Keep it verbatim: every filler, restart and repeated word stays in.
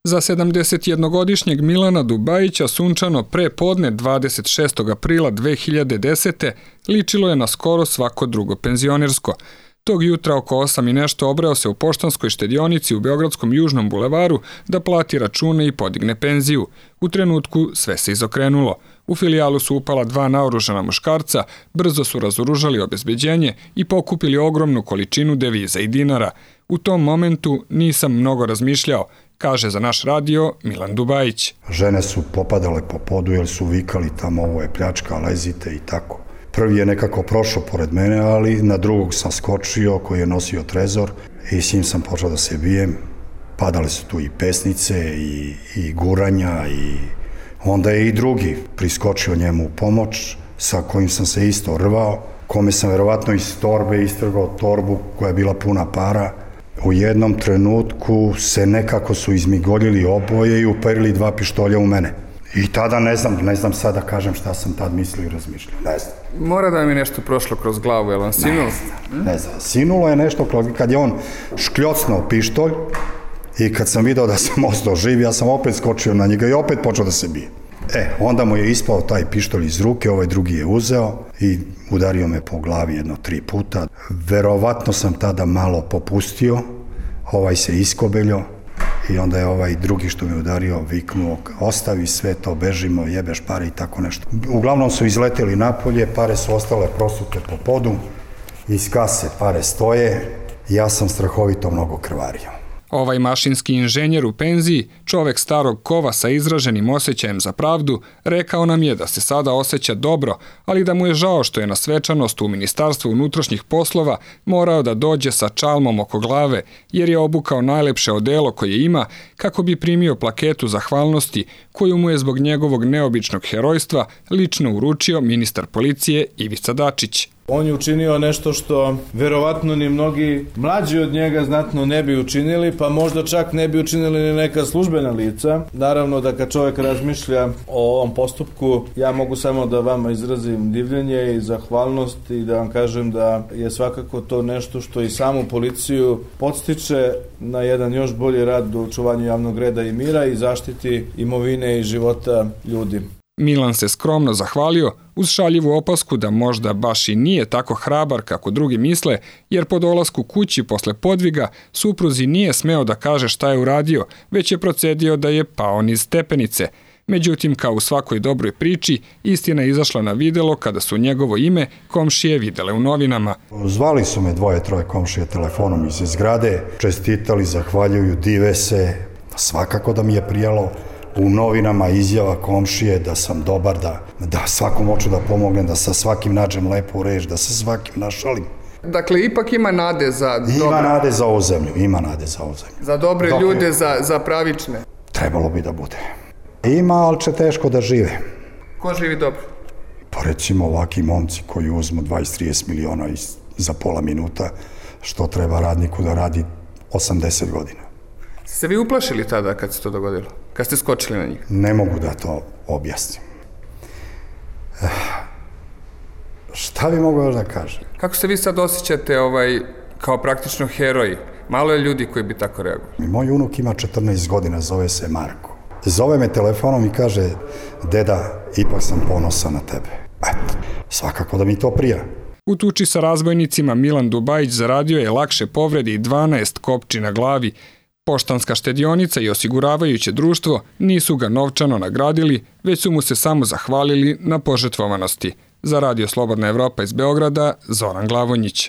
Za sedamdesetjednogodišnjeg Milana Dubajića sunčano pre podne dvadeset šestog aprila dve hiljade desete. ličilo je na skoro svako drugo penzionersko. Tog jutra oko osam i nešto obreo se u poštanskoj štedionici u Beogradskom Južnom bulevaru da plati račune i podigne penziju. U trenutku sve se izokrenulo. U filijalu su upala dva naoružana muškarca, brzo su razoružali obezbeđenje i pokupili ogromnu količinu deviza i dinara. U tom momentu nisam mnogo razmišljao, kaže za naš radio Milan Dubajić. Žene su popadale po podu jer su vikali tamo ovo je pljačka, lezite i tako. Prvi je nekako prošao pored mene, ali na drugog sam skočio koji je nosio trezor i s njim sam počeo da se bijem. Padale su tu i pesnice i, i guranja i onda je i drugi priskočio njemu u pomoć sa kojim sam se isto rvao, kome sam verovatno iz torbe istrgao torbu koja je bila puna para. U jednom trenutku se nekako su izmigoljili oboje i uperili dva pištolja u mene. I tada ne znam, ne znam sad da kažem šta sam tad mislio i razmišljao, ne znam. Mora da mi nešto prošlo kroz glavu, je li vam sinulo? Ne znam, ne znam. Sinulo je nešto kad je on škljocnuo pištolj i kad sam video da sam ostao živ, ja sam opet skočio na njega i opet počeo da se bije. E, onda mu je ispao taj pištolj iz ruke, ovaj drugi je uzeo i udario me po glavi jedno tri puta. Verovatno sam tada malo popustio, ovaj se iskobeljao. I onda je ovaj drugi što me udario viknuo, ostavi sve to, bežimo, jebeš pare i tako nešto. Uglavnom su izleteli napolje, pare su ostale prosute po podu, iz kase pare stoje, ja sam strahovito mnogo krvario. Ovaj mašinski inženjer u penziji, čovek starog kova sa izraženim osjećajem za pravdu, rekao nam je da se sada osjeća dobro, ali da mu je žao što je na svečanost u Ministarstvu unutrašnjih poslova morao da dođe sa čalmom oko glave, jer je obukao najlepše odelo koje ima kako bi primio plaketu zahvalnosti koju mu je zbog njegovog neobičnog herojstva lično uručio ministar policije Ivica Dačić. On je učinio nešto što verovatno ni mnogi mlađi od njega znatno ne bi učinili, pa možda čak ne bi učinili ni neka službena lica. Naravno da kad čovjek razmišlja o ovom postupku, ja mogu samo da vama izrazim divljenje i zahvalnost i da vam kažem da je svakako to nešto što i samu policiju podstiče na jedan još bolji rad u očuvanju javnog reda i mira i zaštiti imovine i života ljudi. Milan se skromno zahvalio uz šaljivu opasku da možda baš i nije tako hrabar kako drugi misle, jer po dolasku kući posle podviga supruzi nije smeo da kaže šta je uradio, već je procedio da je pao niz stepenice. Međutim, kao u svakoj dobroj priči, istina je izašla na videlo kada su njegovo ime komšije videle u novinama. Zvali su me dvoje, troje komšije telefonom iz zgrade, čestitali, zahvaljuju, dive se, svakako da mi je prijalo. U novinama izjava komšije da sam dobar, da, da svakom hoću da pomognem, da sa svakim nađem lepu reč, da sa svakim našalim. Dakle, ipak ima nade za dobre... Ima nade za ovu zemlju, ima nade za ovu zemlju. Za dobre Dok ljude, za, za pravične. Trebalo bi da bude. Ima, ali će teško da žive. Ko živi dobro? Pa recimo ovaki momci koji uzmu dvadeset do trideset miliona iz, za pola minuta, što treba radniku da radi osamdeset godina. Ste vi uplašili tada kad se to dogodilo? Kad ste skočili na njih? Ne mogu da to objasnim. Eh, šta bi mogu još da kažem? Kako se vi sad osjećate ovaj, kao praktično heroji? Malo je ljudi koji bi tako reagovali. Moj unuk ima četrnaest godina, zove se Marko. Zove me telefonom i kaže, deda, ipak sam ponosan na tebe. Eto, svakako da mi to prija. U tuči sa razbojnicima Milan Dubajić zaradio je lakše povrede i dvanaest kopči na glavi. Poštanska štedionica i osiguravajuće društvo nisu ga novčano nagradili, već su mu se samo zahvalili na požrtvovanosti. Za Radio Slobodna Evropa iz Beograda, Zoran Glavonjić.